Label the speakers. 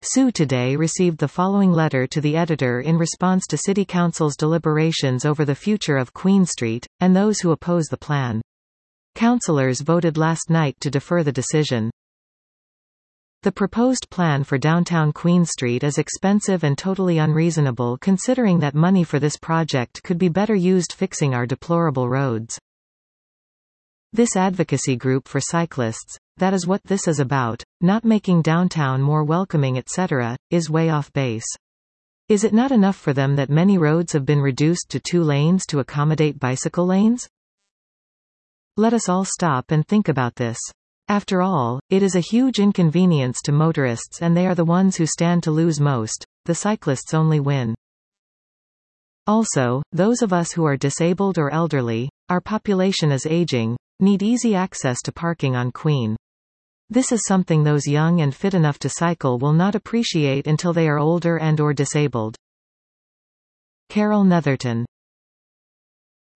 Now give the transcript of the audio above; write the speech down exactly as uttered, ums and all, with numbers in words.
Speaker 1: Sue today received the following letter to the editor in response to City Council's deliberations over the future of Queen Street, and those who oppose the plan. Councillors voted last night to defer the decision. The proposed plan for downtown Queen Street is expensive and totally unreasonable considering that money for this project could be better used fixing our deplorable roads. This advocacy group for cyclists, that is what this is about, not making downtown more welcoming et cetera, is way off base. Is it not enough for them that many roads have been reduced to two lanes to accommodate bicycle lanes? Let us all stop and think about this. After all, it is a huge inconvenience to motorists and they are the ones who stand to lose most. The cyclists only win. Also, those of us who are disabled or elderly, our population is aging, need easy access to parking on Queen. This is something those young and fit enough to cycle will not appreciate until they are older and or disabled. Carol Netherton.